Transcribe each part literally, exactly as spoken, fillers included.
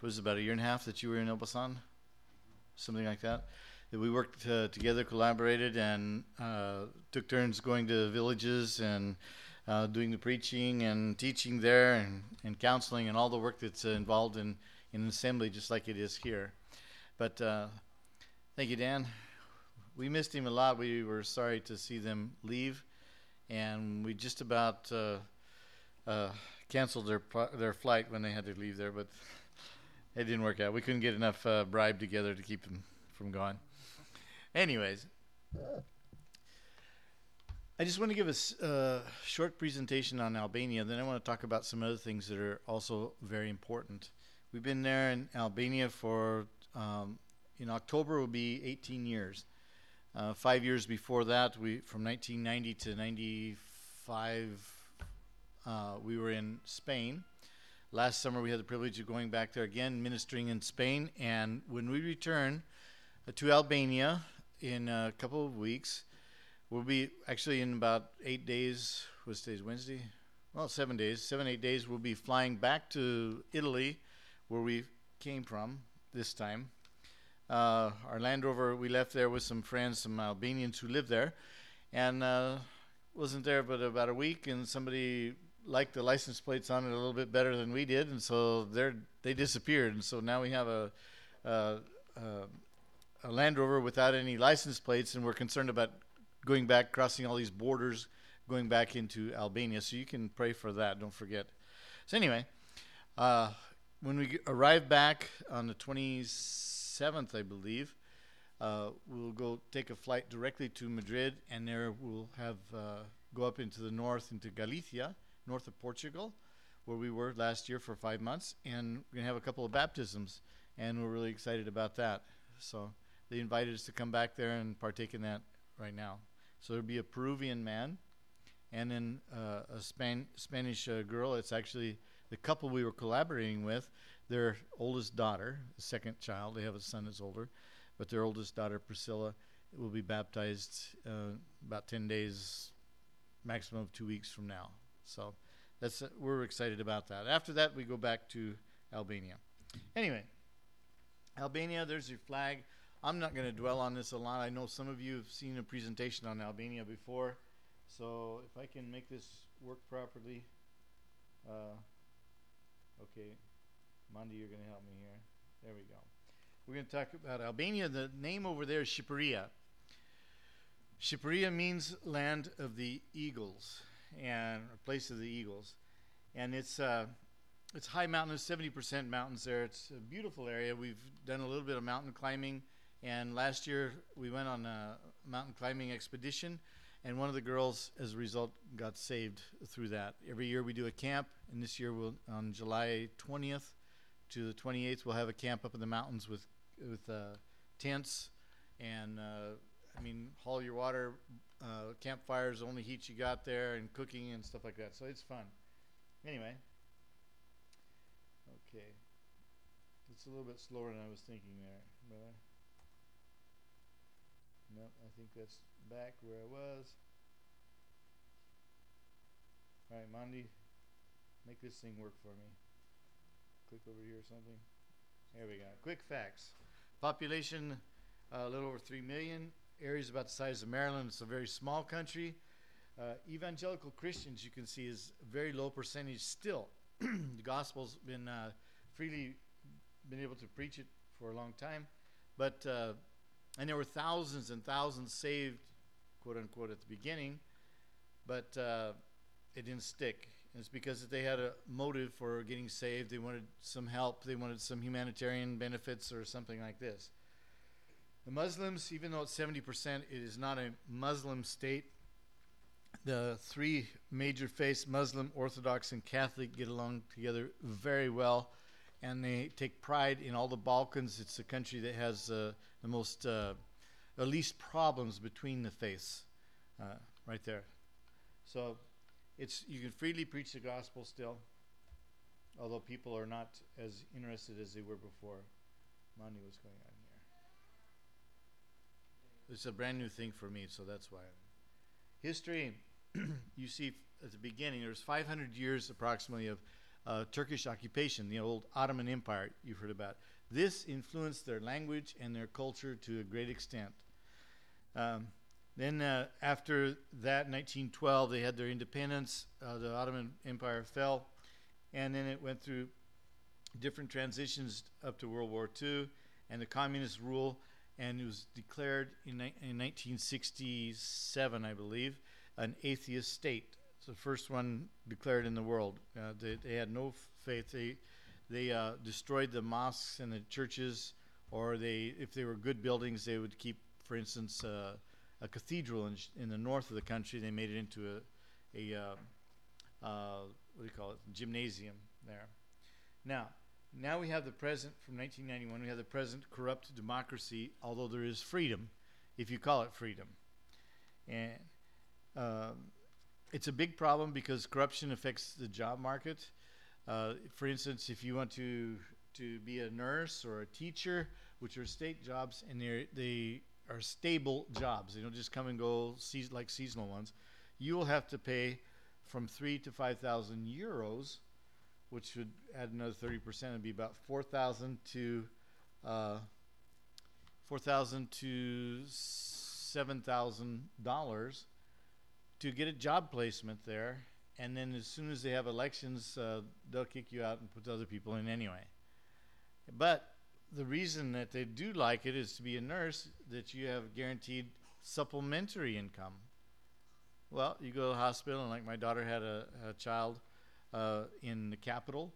was it about a year and a half that you were in Elbasan, something like that. That we worked uh, together, collaborated, and uh, took turns going to villages and uh, doing the preaching and teaching there, and, and counseling and all the work that's uh, involved in, in an assembly, just like it is here. But uh, thank you, Dan. We missed him a lot. We were sorry to see them leave, and we just about uh, uh, canceled their their flight when they had to leave there, but it didn't work out. We couldn't get enough uh, bribe together to keep them from going. Anyways, I just want to give a s- uh, short presentation on Albania. Then I want to talk about some other things that are also very important. We've been there in Albania for, um, in October will be eighteen years. Uh, five years before that, we from nineteen ninety to ninety-five, uh, we were in Spain. Last summer, we had the privilege of going back there again, ministering in Spain. And when we return uh, to Albania in a couple of weeks, we'll be actually in about eight days. What's today's Wednesday? Well, seven days, seven, eight days. We'll be flying back to Italy, where we came from this time. Uh, our Land Rover, we left there with some friends, some Albanians who live there, and uh, wasn't there but about a week, and somebody liked the license plates on it a little bit better than we did, and so they're, they disappeared, and so now we have a, a, a, a Land Rover without any license plates, and we're concerned about going back, crossing all these borders, going back into Albania, so you can pray for that, don't forget. So anyway, uh, when we arrive back on the twenty-seventh, I believe, uh, we'll go take a flight directly to Madrid, and there we'll have uh, go up into the north, into Galicia, north of Portugal, where we were last year for five months, and we're going to have a couple of baptisms, and we're really excited about that. So they invited us to come back there and partake in that right now. So there'll be a Peruvian man, and then uh, a Span- Spanish uh, girl. It's actually the couple we were collaborating with. Their oldest daughter, the second child, they have a son that's older, but their oldest daughter, Priscilla, will be baptized uh, about ten days, maximum of two weeks from now. So that's uh, we're excited about that. After that, we go back to Albania. Anyway, Albania, there's your flag. I'm not going to dwell on this a lot. I know some of you have seen a presentation on Albania before, so if I can make this work properly. Uh, okay. Monday, you're going to help me here. There we go. We're going to talk about Albania. The name over there is Shqipëria. Shqipëria means land of the eagles, and a place of the eagles. And it's uh, it's high mountainous, seventy percent mountains there. It's a beautiful area. We've done a little bit of mountain climbing, and last year we went on a mountain climbing expedition, and one of the girls, as a result, got saved through that. Every year we do a camp, and this year we'll on July twentieth to the twenty-eighth, we'll have a camp up in the mountains with with uh, tents and uh, I mean, haul your water, uh, campfires, the only heat you got there, and cooking and stuff like that. So it's fun. Anyway, okay, it's a little bit slower than I was thinking there, but I, no, I think that's back where I was. All right, Mondi, make this thing work for me. Click over here or something. There we go. Quick facts. Population uh, a little over three million. Area is about the size of Maryland. It's a very small country. Uh, evangelical Christians, you can see, is a very low percentage still. The gospel's been uh, freely been able to preach it for a long time, but uh, and there were thousands and thousands saved, quote unquote, at the beginning, but uh, it didn't stick. And it's because they had a motive for getting saved. They wanted some help. They wanted some humanitarian benefits or something like this. The Muslims, even though it's seventy percent, it is not a Muslim state. The three major faiths, Muslim, Orthodox, and Catholic, get along together very well, and they take pride in all the Balkans. It's a country that has uh, the most, uh, the least problems between the faiths, uh, right there. So it's you can freely preach the gospel still, although people are not as interested as they were before. Mani, what's going on here? It's a brand new thing for me, so that's why. History, you see at the beginning, there's five hundred years approximately of, uh, Turkish occupation, the old Ottoman Empire you've heard about. This influenced their language and their culture to a great extent. Um, then uh, after that, nineteen twelve, they had their independence. Uh, the Ottoman Empire fell, and then it went through different transitions up to World War Two and the communist rule, and it was declared in, ni- in nineteen sixty-seven, I believe, an atheist state. It's the first one declared in the world. Uh, they, they had no f- faith. They they uh, destroyed the mosques and the churches, or they, if they were good buildings, they would keep, for instance, uh, a cathedral in, in the north of the country. They made it into a, a uh, uh, what do you call it, gymnasium there. Now, now we have the present from nineteen ninety-one. We have the present corrupt democracy, although there is freedom, if you call it freedom. And um, it's a big problem because corruption affects the job market. Uh, for instance, if you want to to be a nurse or a teacher, which are state jobs, and they they are stable jobs, they don't just come and go se- like seasonal ones, you will have to pay from three to five thousand euros, which would add another thirty percent. It'd be about four thousand to uh, four thousand to seven thousand dollars to get a job placement there. And then as soon as they have elections, uh, they'll kick you out and put other people in anyway. But the reason that they do like it is to be a nurse, that you have guaranteed supplementary income. Well, you go to the hospital, and like my daughter had a, a child uh, in the capital,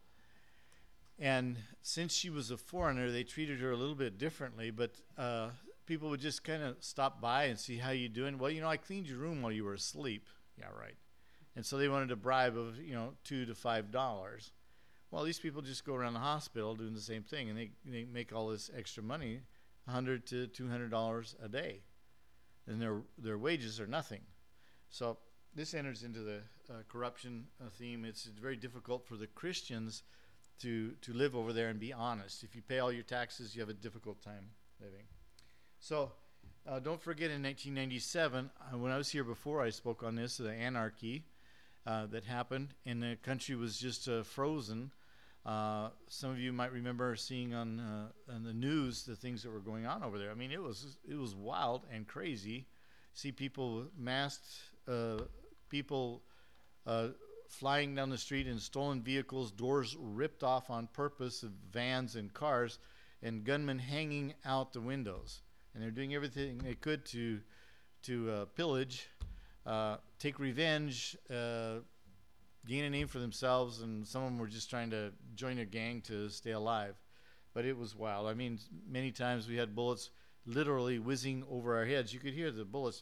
and since she was a foreigner, they treated her a little bit differently, but uh, people would just kind of stop by and see how you doing. Well, you know, I cleaned your room while you were asleep. Yeah, right. And so they wanted a bribe of, you know, two to five dollars. Well, these people just go around the hospital doing the same thing, and they, they make all this extra money, one hundred to two hundred dollars a day, and their their wages are nothing. So this enters into the uh, corruption uh, theme. It's, it's very difficult for the Christians to to live over there and be honest. If you pay all your taxes, you have a difficult time living. So uh, don't forget, in nineteen ninety-seven, uh, when I was here before, I spoke on this, the anarchy uh, that happened, and the country was just uh, frozen. Uh, some of you might remember seeing on uh, on the news the things that were going on over there. I mean, it was it was wild and crazy. See people masked, uh, people uh, flying down the street in stolen vehicles, doors ripped off on purpose of vans and cars, and gunmen hanging out the windows. And they're doing everything they could to to uh, pillage, uh, take revenge, uh, gain a name for themselves, and some of them were just trying to join a gang to stay alive. But it was wild. I mean, many times we had bullets literally whizzing over our heads. You could hear the bullets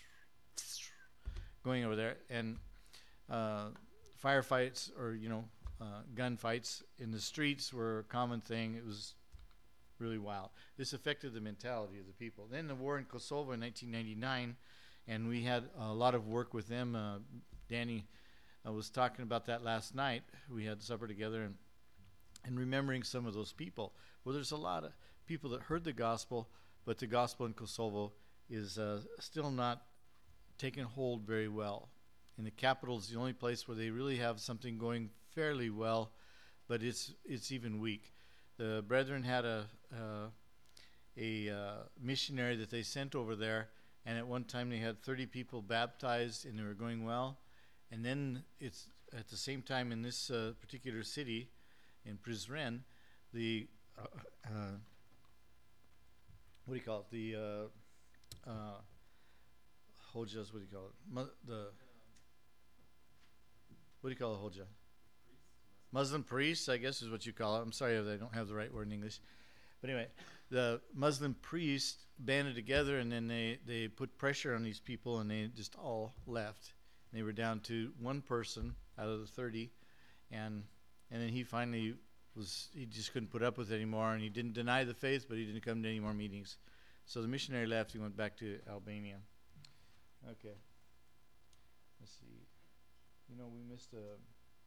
going over there, and uh, firefights or, you know, uh, gunfights in the streets were a common thing. It was really wild. This affected the mentality of the people. Then the war in Kosovo in nineteen ninety-nine, and we had a lot of work with them. Uh, Danny I was talking about that last night. We had supper together and and remembering some of those people. Well, there's a lot of people that heard the gospel, but the gospel in Kosovo is uh, still not taking hold very well. And the capital is the only place where they really have something going fairly well, but it's it's even weak. The brethren had a uh, a uh, missionary that they sent over there, and at one time they had thirty people baptized, and they were going well. And then it's at the same time in this uh, particular city, in Prizren, the uh, uh, what do you call it? The uh, uh, Hojas, what do you call it? Mu- the what do you call a Hoja? Muslim priests, I guess is what you call it. I'm sorry if I don't have the right word in English. But anyway, the Muslim priests banded together, and then they, they put pressure on these people, and they just all left. They were down to one person out of the thirty, and and then he finally was, he just couldn't put up with it anymore, and he didn't deny the faith, but he didn't come to any more meetings. So the missionary left. He went back to Albania. Okay. Let's see. You know, we missed a...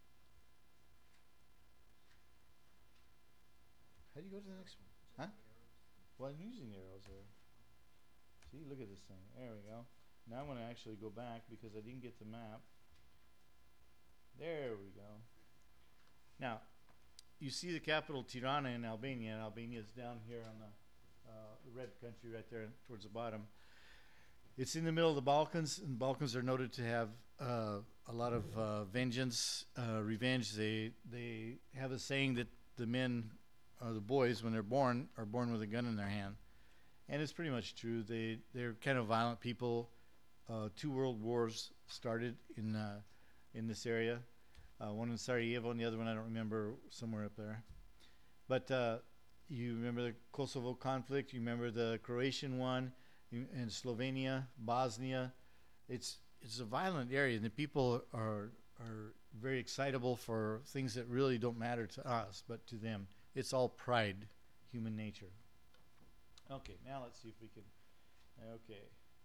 How do you go to the next one? Huh? Well, I'm using arrows there. See, look at this thing. There we go. Now I'm going to actually go back because I didn't get the map. There we go. Now, you see the capital Tirana in Albania, and Albania is down here on the, uh, the red country right there towards the bottom. It's in the middle of the Balkans, and the Balkans are noted to have uh, a lot of uh, vengeance, uh, revenge. They they have a saying that the men or the boys, when they're born, are born with a gun in their hand, and it's pretty much true. They they're kind of violent people. Uh, two world wars started in uh, in this area. Uh, one in Sarajevo, and the other one I don't remember, somewhere up there. But uh, you remember the Kosovo conflict. You remember the Croatian one. In Slovenia, Bosnia, it's it's a violent area, and the people are are very excitable for things that really don't matter to us, but to them, it's all pride, human nature. Okay, now let's see if we can. Okay.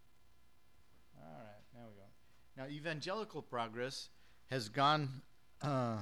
All right, now we go. Now, evangelical progress has gone. Uh,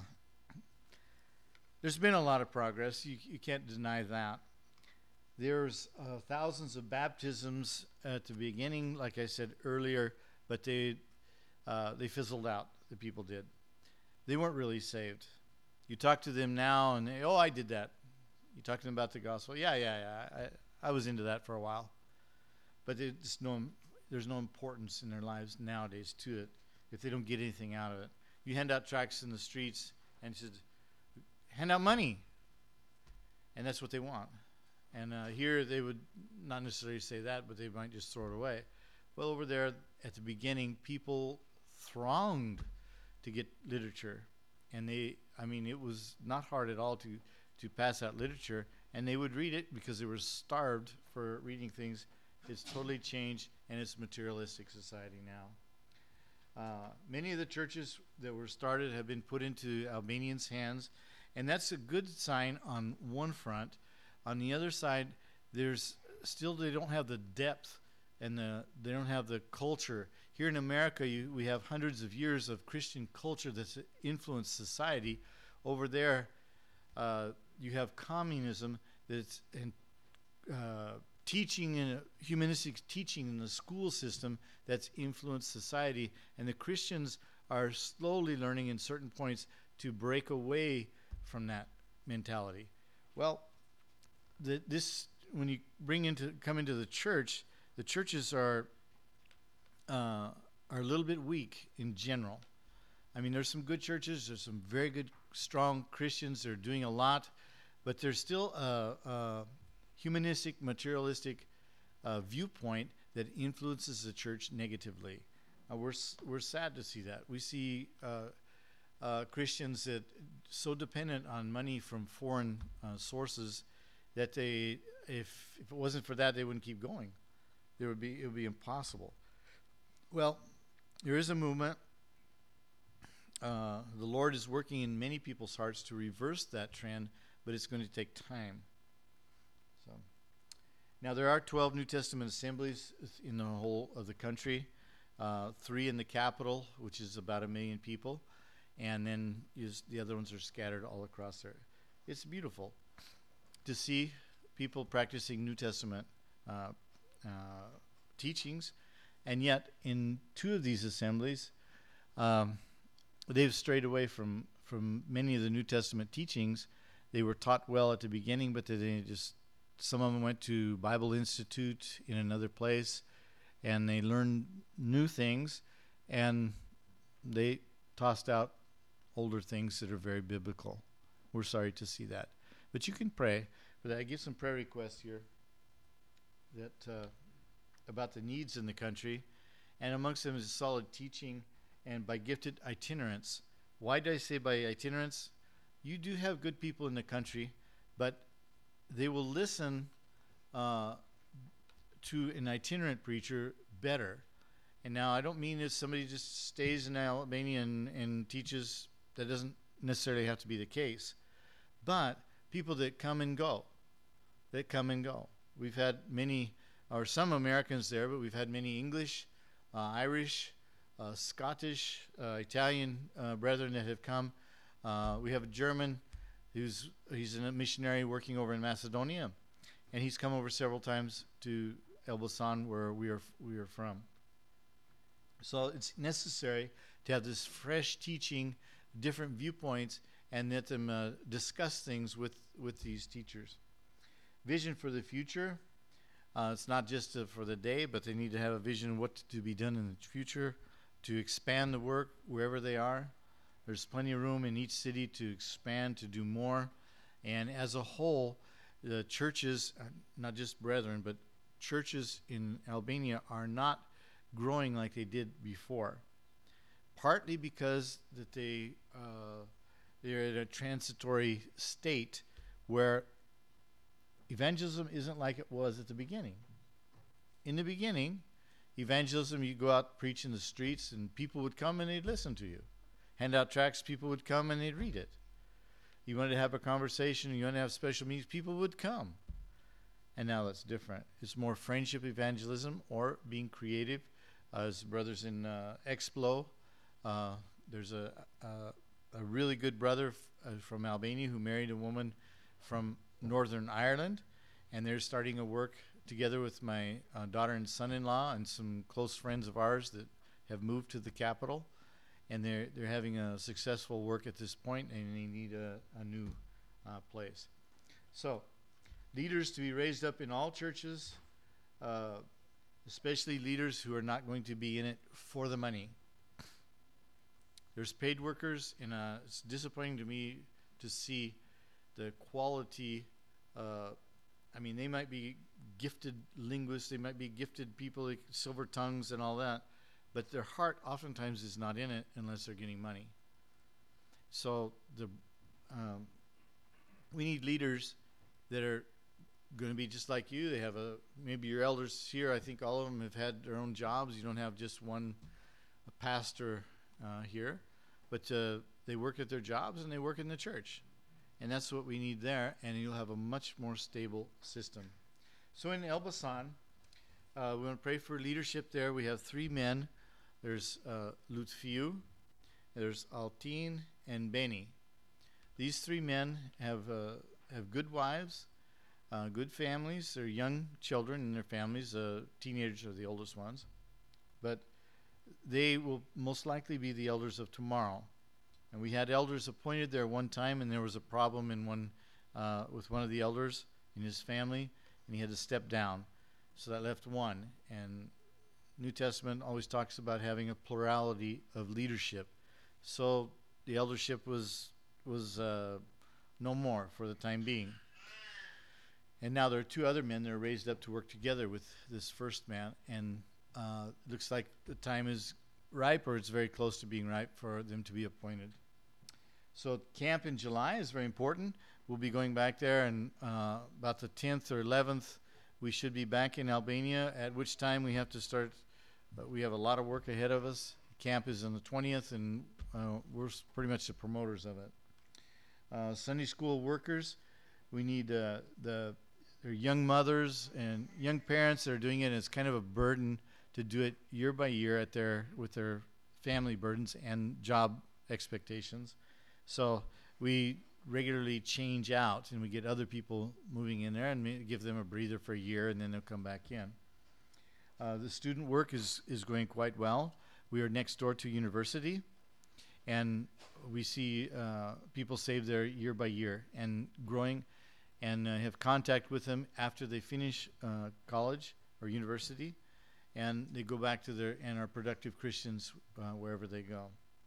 there's been a lot of progress. You you can't deny that. There's uh, thousands of baptisms at the beginning, like I said earlier, but they uh, they fizzled out. The people did. They weren't really saved. You talk to them now, and they, oh, I did that. You talk to them about the gospel. Yeah, yeah, yeah. I, I was into that for a while, but it's no, there's no importance in their lives nowadays to it if they don't get anything out of it. You hand out tracts in the streets and said, hand out money, and that's what they want. And uh, here they would not necessarily say that, but they might just throw it away. Well, over there at the beginning, people thronged to get literature. And they, I mean, it was not hard at all to, to pass out literature. And they would read it because they were starved for reading things. It's totally changed, and it's a materialistic society now. Uh, many of the churches that were started have been put into Albanians' hands. And that's a good sign on one front. On the other side, there's still they don't have the depth and the they don't have the culture. Here in America, you, we have hundreds of years of Christian culture that's influenced society. Over there, uh, you have communism that's in, uh, teaching and humanistic teaching in the school system that's influenced society, and the Christians are slowly learning in certain points to break away from that mentality. Well. The, this when you bring into come into the church, the churches are uh, are a little bit weak in general. I mean, there's some good churches, there's some very good, strong Christians that are doing a lot, but there's still a, a humanistic, materialistic uh, viewpoint that influences the church negatively. Uh, we're we're sad to see that. We see uh, uh, Christians that so dependent on money from foreign uh, sources. That they, if, if it wasn't for that, they wouldn't keep going. There would be, it would be impossible. Well, there is a movement. Uh, the Lord is working in many people's hearts to reverse that trend, but it's going to take time. So, now there are twelve New Testament assemblies in the whole of the country, uh, three in the capital, which is about a million people, and then is, the other ones are scattered all across there. It's beautiful to see people practicing New Testament uh, uh, teachings, and yet in two of these assemblies, um, they've strayed away from, from many of the New Testament teachings. They were taught well at the beginning, but they just some of them went to Bible Institute in another place, and they learned new things, and they tossed out older things that are very biblical. We're sorry to see that. But you can pray for that. I give some prayer requests here that uh, about the needs in the country, and amongst them is solid teaching and by gifted itinerants. Why do I say by itinerants? You do have good people in the country, but they will listen uh, to an itinerant preacher better. And now I don't mean that somebody just stays in Albania and, and teaches. That doesn't necessarily have to be the case. But people that come and go, that come and go. We've had many, or some Americans there, but we've had many English, uh, Irish, uh, Scottish, uh, Italian uh, brethren that have come. Uh, we have a German who's he's a missionary working over in Macedonia, and he's come over several times to Elbasan, where we are we are from. So it's necessary to have this fresh teaching, different viewpoints, and let them uh, discuss things with, with these teachers. Vision for the future. Uh, it's not just uh, for the day, but they need to have a vision of what to be done in the future to expand the work wherever they are. There's plenty of room in each city to expand, to do more. And as a whole, the churches, uh, not just Brethren, but churches in Albania are not growing like they did before. Partly because that they, uh, they're at a transitory state where evangelism isn't like it was at the beginning. In the beginning, evangelism, you go out, preach in the streets, and people would come and they'd listen to you. Hand out tracts, people would come and they'd read it. You wanted to have a conversation, you wanted to have special meetings, people would come. And now that's different. It's more friendship evangelism or being creative. Uh, as brothers in uh, Explo, uh, there's a, a, a really good brother f- uh, from Albania who married a woman from Northern Ireland, and they're starting a work together with my uh, daughter and son-in-law and some close friends of ours that have moved to the capital, and they're they're having a successful work at this point, and they need a, a new uh, place. So, leaders to be raised up in all churches, uh, especially leaders who are not going to be in it for the money. There's paid workers, and uh, it's disappointing to me to see the quality. Uh, I mean, they might be gifted linguists, they might be gifted people, like silver tongues and all that, but their heart oftentimes is not in it unless they're getting money. So the um, we need leaders that are going to be just like you. They have a, maybe your elders here, I think all of them have had their own jobs. You don't have just one a pastor uh, here, but uh, they work at their jobs and they work in the church. And that's what we need there, and you'll have a much more stable system. So in Elbasan, uh, we want to pray for leadership there. We have three men. There's uh, Lutfiu, there's Altin, and Beni. These three men have uh, have good wives, uh, good families. They're young children in their families. Uh, teenagers are the oldest ones. But they will most likely be the elders of tomorrow. And we had elders appointed there one time, and there was a problem in one uh, with one of the elders in his family, and he had to step down. So that left one. And New Testament always talks about having a plurality of leadership. So the eldership was was uh, no more for the time being. And now there are two other men that are raised up to work together with this first man, and uh, it looks like the time is ripe, or it's very close to being ripe for them to be appointed. So camp in July is very important. We'll be going back there, and uh, about the tenth or eleventh, we should be back in Albania, at which time we have to start. Uh, we have a lot of work ahead of us. Camp is on the twentieth, and uh, we're s- pretty much the promoters of it. Uh, Sunday school workers, we need uh, the they're young mothers and young parents that are doing it, and it's kind of a burden to do it year by year at their with their family burdens and job expectations. So we regularly change out, and we get other people moving in there and ma- give them a breather for a year, and then they'll come back in. Uh, the student work is, is going quite well. We are next door to university, and we see uh, people save there year by year and growing, and uh, have contact with them after they finish uh, college or university, and they go back to their and are productive Christians uh, wherever they go.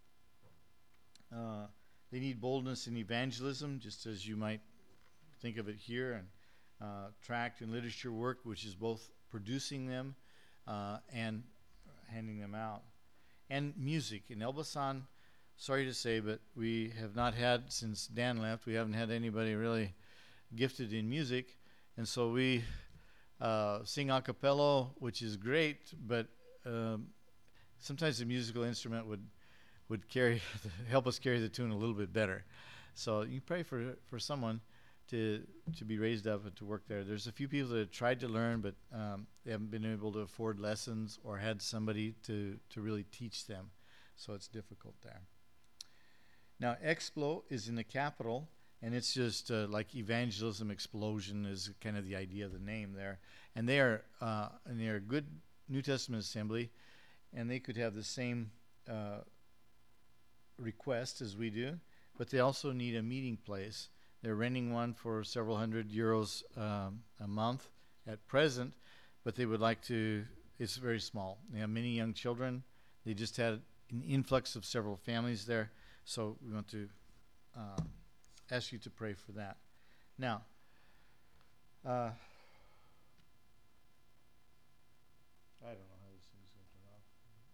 Uh, they need boldness in evangelism, just as you might think of it here, and uh, tract and literature work, which is both producing them uh, and handing them out. And music. In Elbasan, sorry to say, but we have not had, since Dan left, we haven't had anybody really gifted in music, and so we uh, sing a cappella, which is great, but um, sometimes the musical instrument would would carry help us carry the tune a little bit better. So you pray for for someone to to be raised up and to work there. There's a few people that have tried to learn, but um, they haven't been able to afford lessons or had somebody to to really teach them, so it's difficult there. Now, Explo is in the capital, and it's just uh, like evangelism explosion is kind of the idea of the name there. And they are uh, and they are a good New Testament assembly, and they could have the same uh, request as we do. but they also need a meeting place. They're renting one for several hundred euros um, a month at present, but they would like to, it's very small. They have many young children. They just had an influx of several families there, so we want to uh, ask you to pray for that. Now, uh, I don't know how this thing is going to turn off.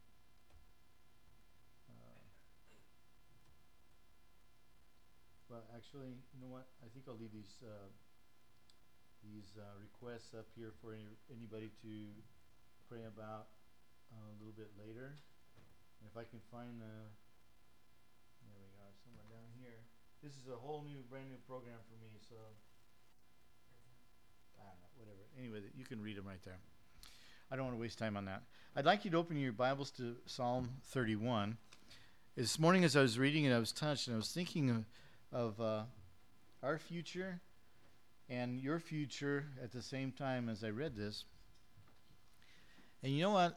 Uh, well, actually, you know what? I think I'll leave these uh, these uh, requests up here for any, anybody to pray about uh, a little bit later. And if I can find the, there we go, somewhere down here. This is a whole new, brand new program for me, so I don't know, whatever. Anyway, you can read them right there. I don't want to waste time on that. I'd like you to open your Bibles to Psalm thirty-one. This morning as I was reading it, I was touched, and I was thinking of, of uh, our future and your future at the same time as I read this. And you know what?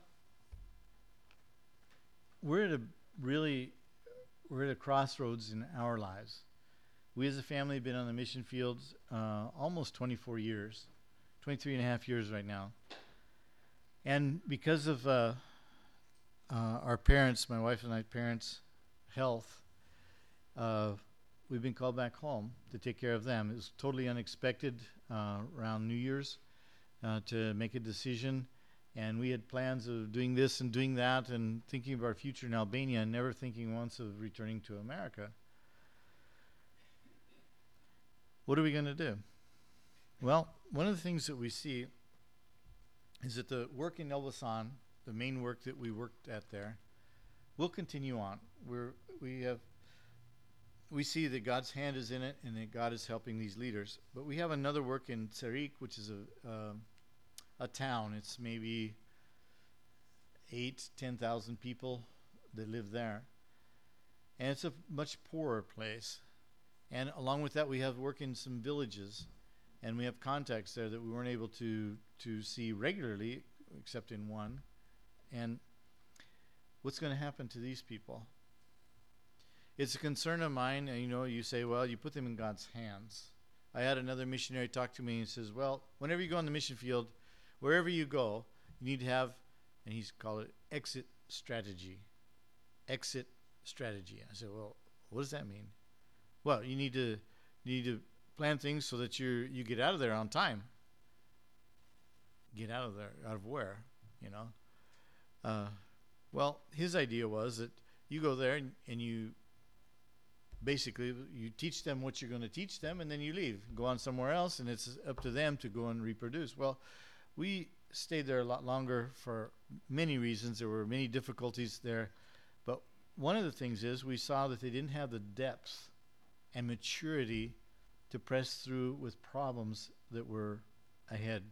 We're at a really, we're at a crossroads in our lives. We as a family have been on the mission fields uh, almost twenty-four years, twenty-three and a half years right now. And because of uh, uh, our parents, my wife and my parents' health, uh, we've been called back home to take care of them. It was totally unexpected uh, around New Year's uh, to make a decision. And we had plans of doing this and doing that and thinking of our future in Albania and never thinking once of returning to America. What are we going to do? Well, one of the things that we see is that the work in Elbasan, the main work that we worked at there, will continue on. We're, we have, we see that God's hand is in it and that God is helping these leaders. But we have another work in Cerik, which is a uh, a town. It's maybe eight, ten thousand people that live there, and it's a much poorer place. And along with that, we have work in some villages, and we have contacts there that we weren't able to to see regularly, except in one. And what's going to happen to these people? It's a concern of mine. And you know, you say, well, you put them in God's hands. I had another missionary talk to me and says, well, whenever you go on the mission field, wherever you go, you need to have, and he's called it exit strategy. Exit strategy. I said, well, what does that mean? Well, you need to you need to plan things so that you you get out of there on time. Get out of there, out of where, you know? Uh, well, his idea was that you go there and, and you basically you teach them what you're going to teach them, and then you leave, go on somewhere else, and it's up to them to go and reproduce. Well, we stayed there a lot longer for many reasons. There were many difficulties there, but one of the things is we saw that they didn't have the depth and maturity to press through with problems that were ahead.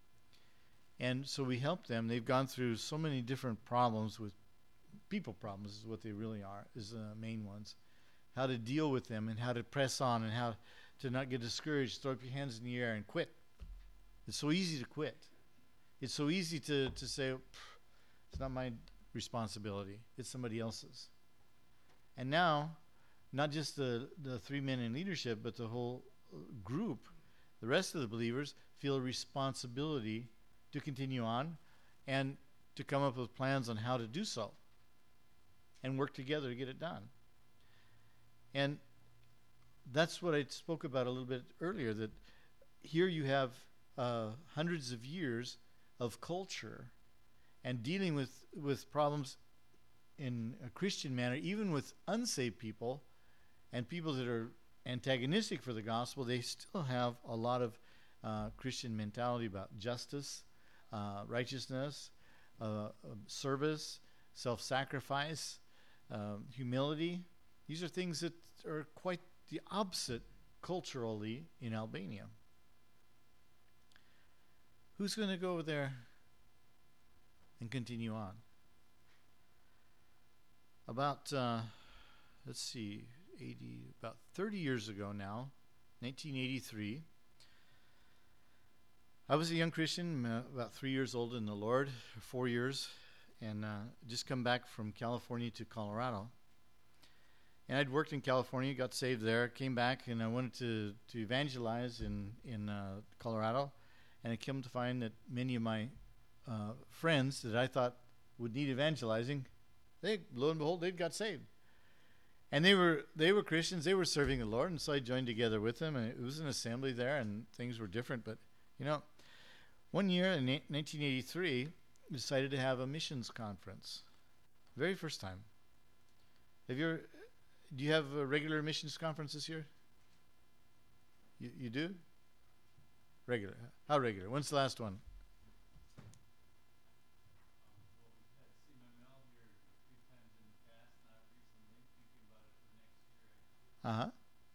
And so we helped them. They've gone through so many different problems with people problems is what they really are, is the main ones. How to deal with them and how to press on and how to not get discouraged, throw up your hands in the air and quit. It's so easy to quit. It's so easy to, to say, it's not my responsibility. It's somebody else's. And now, not just the, the three men in leadership, but the whole group, the rest of the believers, feel a responsibility to continue on and to come up with plans on how to do so and work together to get it done. And that's what I spoke about a little bit earlier, that here you have uh, hundreds of years of culture and dealing with, with problems in a Christian manner, even with unsaved people and people that are antagonistic for the gospel. They still have a lot of uh, Christian mentality about justice, uh, righteousness, uh, service, self-sacrifice, um, humility. These are things that are quite the opposite culturally in Albania. Who's going to go over there and continue on? About, uh, let's see, eighty, about thirty years ago now, nineteen eighty-three, I was a young Christian, uh, about three years old in the Lord, four years, and uh, just come back from California to Colorado. And I'd worked in California, got saved there, came back, and I wanted to, to evangelize in, in uh, Colorado. And I came to find that many of my uh, friends that I thought would need evangelizing, they, lo and behold, they'd got saved. And they were they were Christians, they were serving the Lord, and so I joined together with them, and it was an assembly there, and things were different. But, you know, one year in nineteen eighty-three, we decided to have a missions conference. Very first time. Have you ever, do you have a regular missions conference this year? You, you do? Regular. How regular? When's the last one? Uh-huh.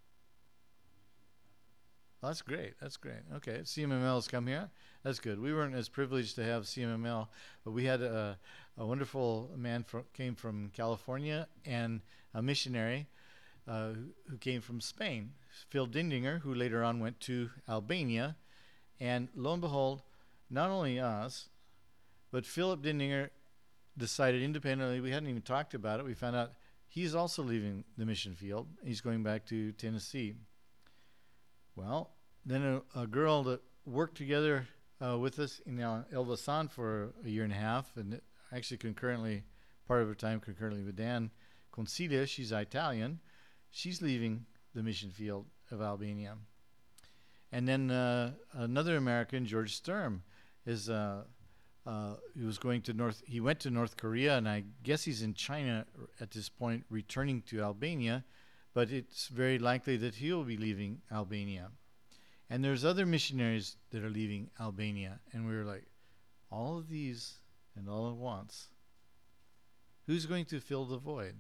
Well, that's great. That's great. Okay, C M M L has come here. That's good. We weren't as privileged to have C M M L, but we had a, a wonderful man from, came from California and a missionary uh, who, who came from Spain, Phil Dindinger, who later on went to Albania. And lo and behold, not only us, but Philip Dindinger decided independently, we hadn't even talked about it, we found out he's also leaving the mission field. He's going back to Tennessee. Well, then a, a girl that worked together uh, with us in uh, Elbasan for a year and a half, and actually concurrently, part of her time concurrently with Dan, Consilia, she's Italian, she's leaving the mission field of Albania. And then uh, another American, George Sturm, is uh, uh, he was going to North. He went to North Korea, and I guess he's in China at this point, returning to Albania. But it's very likely that he'll be leaving Albania. And there's other missionaries that are leaving Albania, and we were like, all of these and all at once. Who's going to fill the void?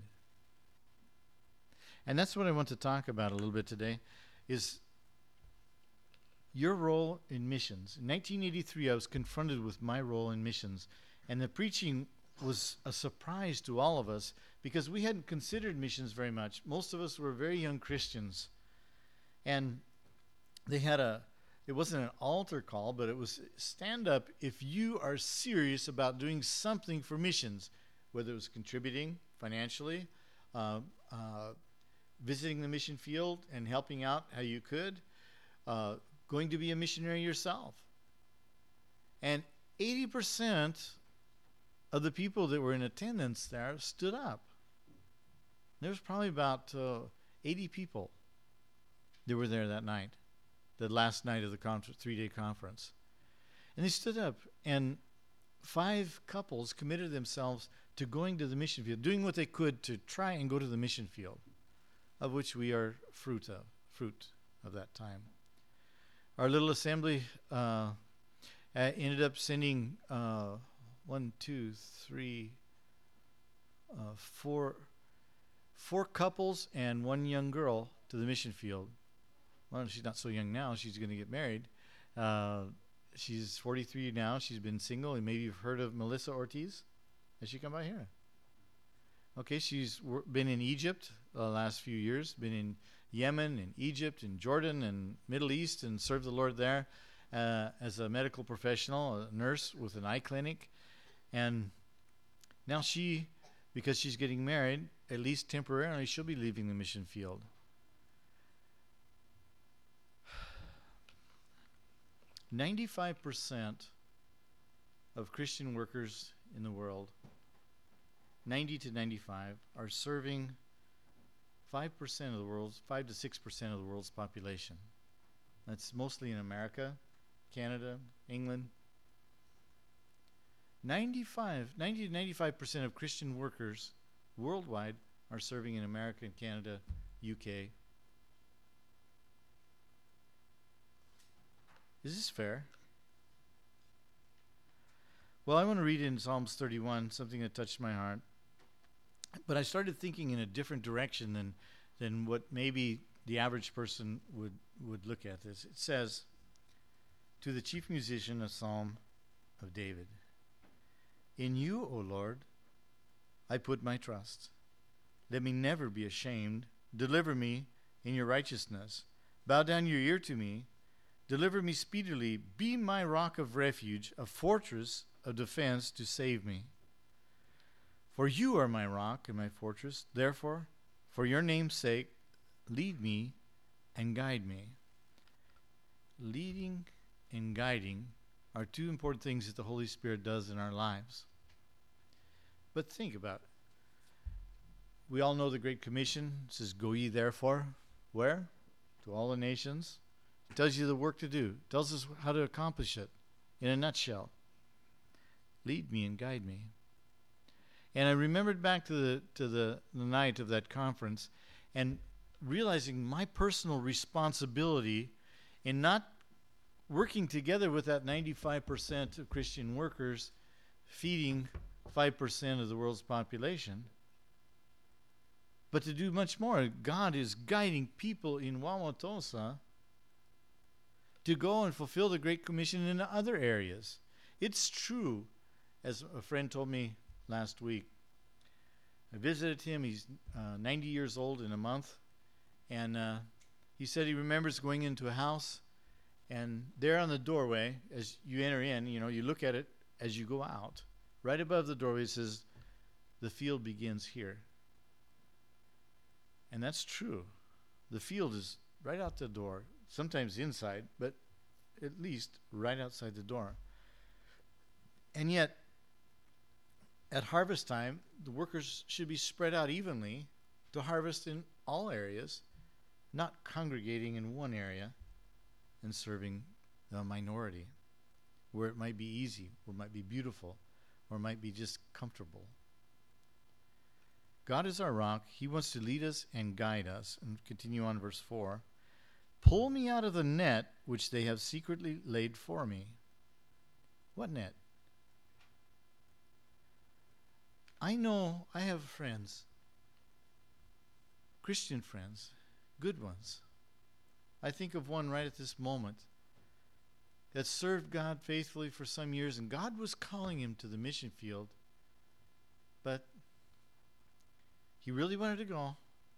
And that's what I want to talk about a little bit today, is your role in missions. In nineteen eighty-three, I was confronted with my role in missions, and the preaching was a surprise to all of us because we hadn't considered missions very much. Most of us were very young Christians, and they had a, it wasn't an altar call, but it was stand up if you are serious about doing something for missions, whether it was contributing financially, uh, uh, visiting the mission field and helping out how you could, uh, going to be a missionary yourself. And eighty percent of the people that were in attendance there stood up. There was probably about uh, eighty people that were there that night, the last night of the conference, three-day conference. And they stood up, and five couples committed themselves to going to the mission field, doing what they could to try and go to the mission field, of which we are fruit of, fruit of that time. Our little assembly uh, uh, ended up sending uh, one, two, three, uh, four, four couples and one young girl to the mission field. Well, she's not so young now. She's going to get married. Uh, she's forty-three now. She's been single, and maybe you've heard of Melissa Ortiz. Has she come by here? Okay, she's w- been in Egypt the last few years, been in Yemen and Egypt and Jordan and Middle East, and served the Lord there uh, as a medical professional, a nurse with an eye clinic. And now she, because she's getting married, at least temporarily, she'll be leaving the mission field. ninety-five percent of Christian workers in the world, ninety to ninety-five, are serving five percent of the world's, five to six percent of the world's population. That's mostly in America, Canada, England. ninety-five, ninety to ninety-five percent of Christian workers worldwide are serving in America and Canada, U K. Is this fair? Well, I want to read in Psalms thirty-one something that touched my heart. But I started thinking in a different direction than than what maybe the average person would, would look at this. It says, to the chief musician, a psalm of David, in you, O Lord, I put my trust. Let me never be ashamed. Deliver me in your righteousness. Bow down your ear to me. Deliver me speedily. Be my rock of refuge, a fortress of defense to save me. For you are my rock and my fortress. Therefore, For your name's sake, lead me and guide me. Leading and guiding are two important things that the Holy Spirit does in our lives. But think about it. We all know the Great Commission. It says, go ye therefore, where? To all the nations. It tells you the work to do. It tells us how to accomplish it in a nutshell. Lead me and guide me. And I remembered back to the to the, the night of that conference and realizing my personal responsibility in not working together with that ninety-five percent of Christian workers feeding five percent of the world's population, but to do much more. God is guiding people in Wauwatosa to go and fulfill the Great Commission in other areas. It's true, as a friend told me last week. I visited him. He's uh, ninety years old in a month. And uh, he said he remembers going into a house, and there on the doorway, as you enter in, you know, you look at it as you go out. Right above the doorway, it says, the field begins here. And that's true. The field is right out the door, sometimes inside, but at least right outside the door. And yet, at harvest time, the workers should be spread out evenly to harvest in all areas, not congregating in one area and serving the minority, where it might be easy, or it might be beautiful, or it might be just comfortable. God is our rock. He wants to lead us and guide us. And continue on verse four. Pull me out of the net which they have secretly laid for me. What net? I know I have friends, Christian friends, good ones. I think of one right at this moment that served God faithfully for some years, and God was calling him to the mission field, but he really wanted to go,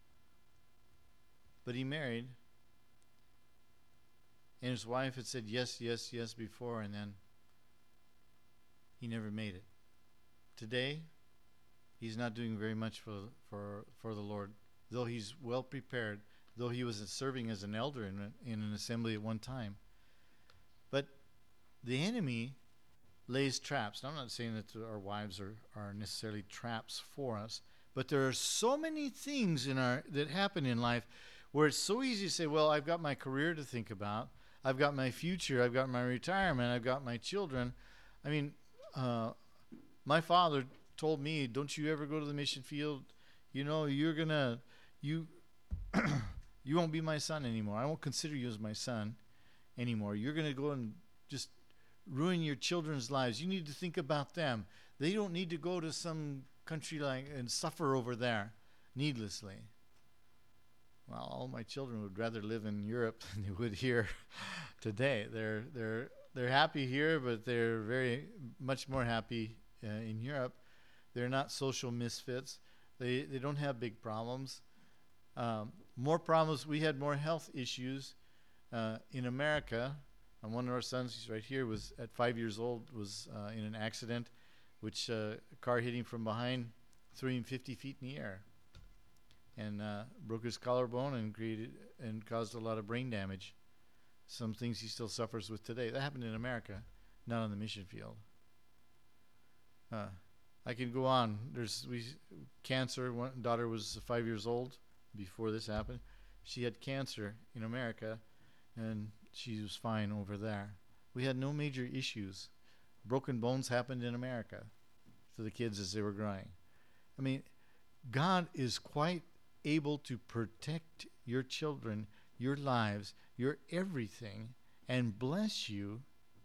but he married, and his wife had said yes, yes, yes before, and then he never made it. Today, he's not doing very much for for for the Lord, though he's well prepared, though he was serving as an elder in, a, in an assembly at one time. But the enemy lays traps. Now, I'm not saying that our wives are, are necessarily traps for us, but there are so many things in our that happen in life where it's so easy to say, well, I've got my career to think about, I've got my future, I've got my retirement, I've got my children. I mean, uh, my father told me, don't you ever go to the mission field. You know, you're going to, you you won't be my son anymore. I won't consider you as my son anymore. You're going to go and just ruin your children's lives. You need to think about them. They don't need to go to some country like and suffer over there needlessly. Well, all my children would rather live in Europe than they would here today. They're they're they're happy here, but they're very much more happy uh, in Europe. They're not social misfits. They they don't have big problems. Um, more problems. We had more health issues uh, in America. And one of our sons, he's right here, was at five years old, was uh, in an accident, which uh, a car hit him from behind, threw him fifty feet in the air, and uh, broke his collarbone and created and caused a lot of brain damage. Some things he still suffers with today. That happened in America, not on the mission field. Uh, I can go on. There's we cancer. One daughter was five years old before this happened. She had cancer in America, and she was fine over there. We had no major issues. Broken bones happened in America to the kids as they were growing. I mean, God is quite able to protect your children, your lives, your everything, and bless you,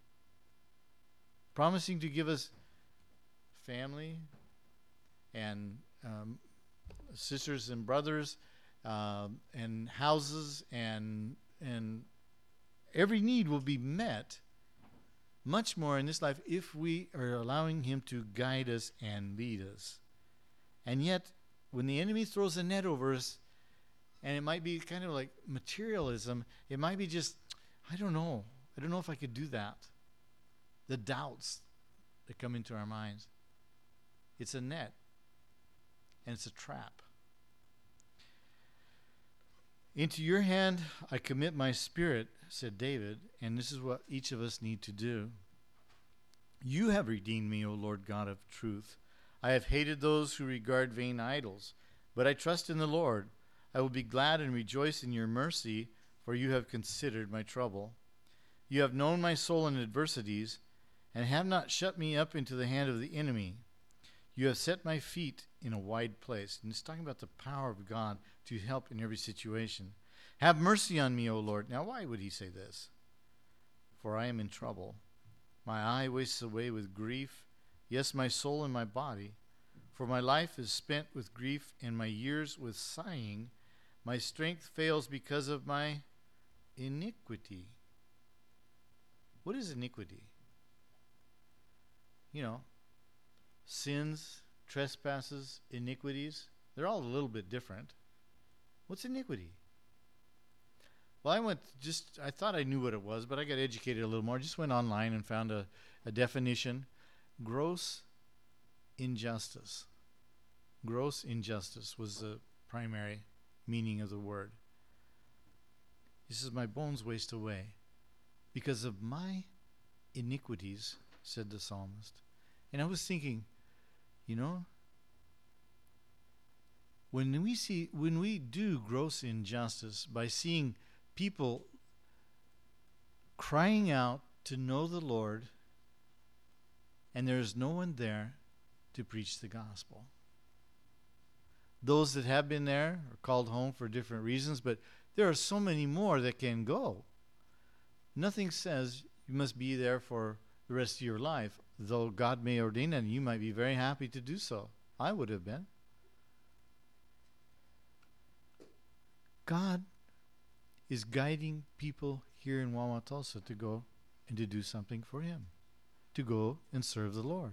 promising to give us family and um, sisters and brothers uh, and houses, and and every need will be met much more in this life if we are allowing him to guide us and lead us. And yet, when the enemy throws a net over us, and it might be kind of like materialism, it might be just, I don't know. I don't know if I could do that. The doubts that come into our minds. It's a net, and it's a trap. Into your hand I commit my spirit, said David, and this is what each of us need to do. You have redeemed me, O Lord God of truth. I have hated those who regard vain idols, but I trust in the Lord. I will be glad and rejoice in your mercy, for you have considered my trouble. You have known my soul in adversities, and have not shut me up into the hand of the enemy. You have set my feet in a wide place. And it's talking about the power of God to help in every situation. Have mercy on me, O Lord. Now, why would he say this? For I am in trouble. My eye wastes away with grief, yes, my soul and my body. For my life is spent with grief, and my years with sighing. My strength fails because of my iniquity. What is iniquity? You know, sins, trespasses, iniquities, they're all a little bit different. What's iniquity? Well, I went just, I thought I knew what it was, but I got educated a little more. Just went online and found a, a definition. Gross injustice. Gross injustice was the primary meaning of the word. He says, my bones waste away because of my iniquities, said the psalmist. And I was thinking, you know, when we see, when we do gross injustice by seeing people crying out to know the Lord, and there is no one there to preach the gospel. Those that have been there are called home for different reasons, but there are so many more that can go. Nothing says you must be there for the rest of your life, though God may ordain it, and you might be very happy to do so. I would have been. God is guiding people here in Wauwatosa to go and to do something for him, to go and serve the Lord.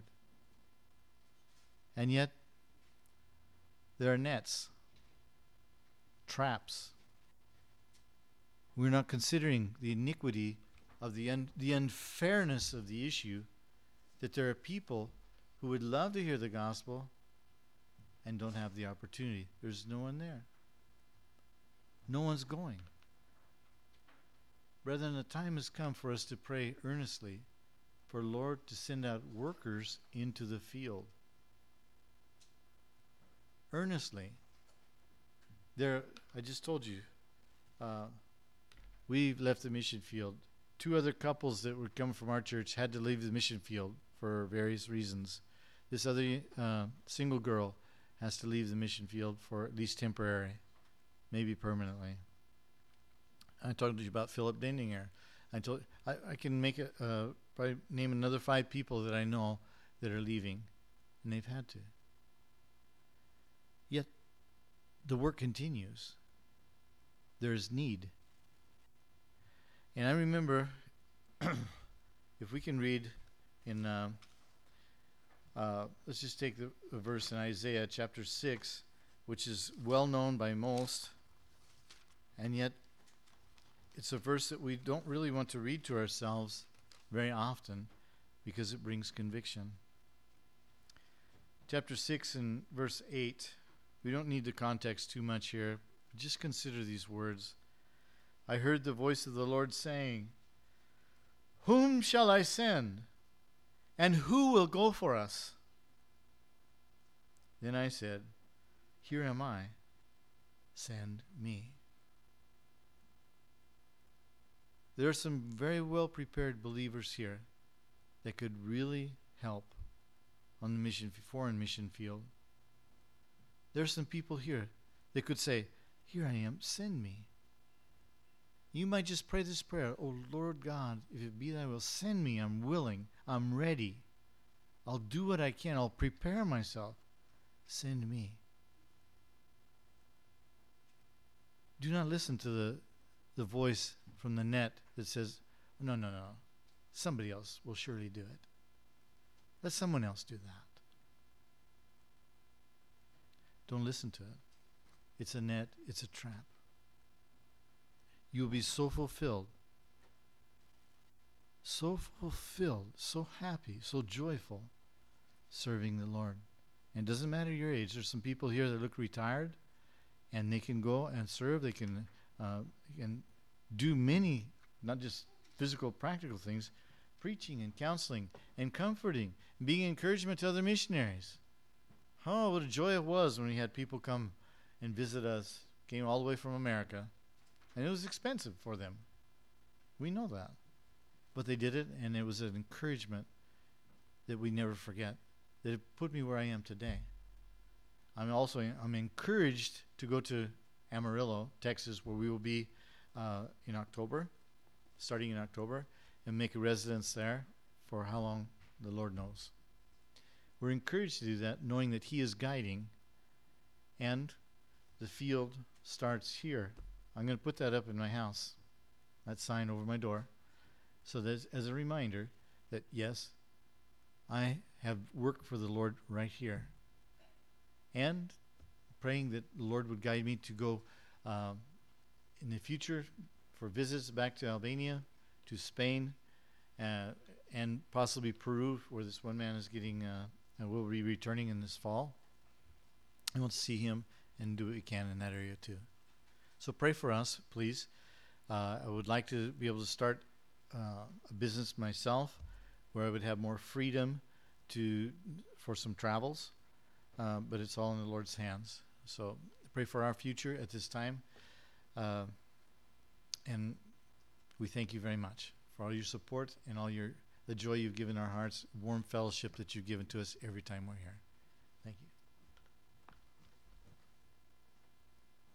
And yet, there are nets, traps. We're not considering the iniquity of the un- the unfairness of the issue, that there are people who would love to hear the gospel and don't have the opportunity. There's no one there. No one's going. Brethren, the time has come for us to pray earnestly for Lord to send out workers into the field. Earnestly. There, I just told you, uh, we left the mission field. Two other couples that would come from our church had to leave the mission field for various reasons. This other uh, single girl has to leave the mission field for at least temporary, maybe permanently. I told you about Philip Dendinger. I told I, I can make a uh, probably name another five people that I know that are leaving, and they've had to. Yet the work continues. There is need. And I remember, if we can read in, uh, uh, let's just take the, the verse in Isaiah chapter six, which is well known by most, and yet it's a verse that we don't really want to read to ourselves very often because it brings conviction. Chapter six and verse eight, we don't need the context too much here. Just consider these words. I heard the voice of the Lord saying, whom shall I send? And who will go for us? Then I said, here am I. Send me. There are some very well prepared believers here that could really help on the mission, foreign mission field. There are some people here that could say, here I am, send me. You might just pray this prayer, oh Lord God, if it be thy will, send me, I'm willing, I'm ready. I'll do what I can, I'll prepare myself. Send me. Do not listen to the, the voice from the net that says, no, no, no, somebody else will surely do it. Let someone else do that. Don't listen to it. It's a net, it's a trap. You'll be so fulfilled, so fulfilled, so happy, so joyful serving the Lord. And it doesn't matter your age. There's some people here that look retired, and they can go and serve. They can uh, and do many, not just physical, practical things, preaching and counseling and comforting, being encouragement to other missionaries. Oh, what a joy it was when we had people come and visit us, came all the way from America, and it was expensive for them. We know that. But they did it, and it was an encouragement that we never forget, that it put me where I am today. I'm also I'm encouraged to go to Amarillo, Texas, where we will be uh, in October, starting in October, and make a residence there for how long the Lord knows. We're encouraged to do that, knowing that He is guiding, and the field starts here. I'm going to put that up in my house, that sign over my door, so that as a reminder that, yes, I have work for the Lord right here. And praying that the Lord would guide me to go um, in the future for visits back to Albania, to Spain, uh, and possibly Peru, where this one man is getting, uh, and will be returning in this fall. I want to see him and do what we can in that area too. So pray for us, please. Uh, I would like to be able to start uh, a business myself where I would have more freedom to for some travels, uh, but it's all in the Lord's hands. So pray for our future at this time. Uh, and we thank you very much for all your support and all your the joy you've given our hearts, warm fellowship that you've given to us every time we're here.